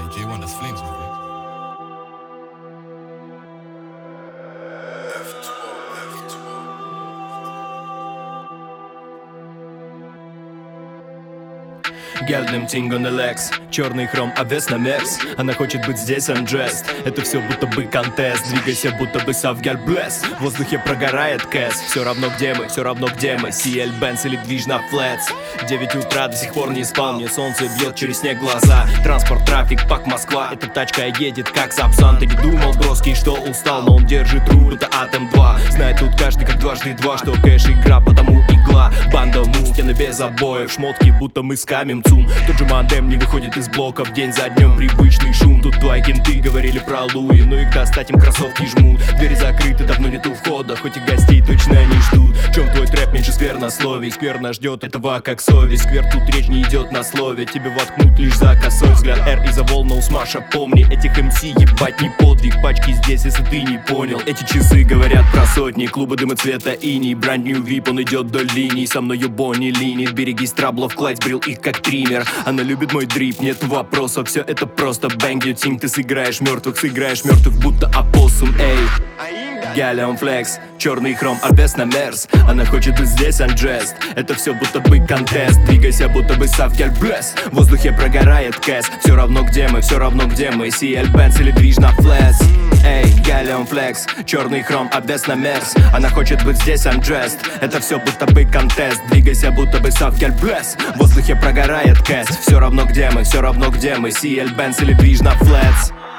J1, das Flames, Mann. Geldim ting on the legs, черный хром, а вес на мерс. Она хочет быть здесь undressed. Это все будто бы контест. Двигайся, будто бы Савгель Блэс. В воздухе прогорает кэс. Все равно где мы, все равно где мы. CL Benz или движ на флетс. 9 утра до сих пор не спал. Мне солнце бьет через снег глаза. Транспорт, трафик, пак Москва. Эта тачка едет как Сапсан. Ты не думал, броский, что устал, но он держит руль, это Атом 2. Знает тут каждый как дважды два, что кэш игра, потому игла. Банда мув, стены без обоев. Шмотки, будто мы скамим ЦУМ. Тот же модем не выходит из блоков. День за днем привычный шум. Тут твои кенты говорили про Луи, но их достать им кроссовки жмут. Двери закрыты, давно нету входа, хоть и гостей точно не ждут. В чем твой трэп, меньше сквернословий. Скверно ждет этого как совесть. Сквер тут речь не идет на слове. Тебе воткнут лишь за косой взгляд. R из-за волна у Смаша, помни. Этих МС ебать не подвиг. Пачки здесь, если ты не понял. Эти часы говорят про сотни. Клубы дыма цвета иней. Brand new VIP, он идет до линий. Со мною Бонни линит. Берегись траблов, Клайд сбрил их как триммер. Она любит мой дрип, нет вопросов. Все это просто bang you think. Ты сыграешь мертвых, будто опоссум, эй. Галлион флекс, черный хром, а вес на мерс. Она хочет быть здесь undressed. Это все будто бы контест. Двигайся, будто бы Савгель Блэс. В воздухе прогорает кэс. Все равно где мы, все равно где мы. CL Benz или движ на флэс. Эй, Галлион флекс, черный хром, а вес на мерс. Она хочет быть здесь undressed. Это все будто бы контест. Двигайся, будто бы Савгель Блэс. В воздухе прогорает кэс. Все равно где мы, все равно где мы. CL Benz или движ на флэс.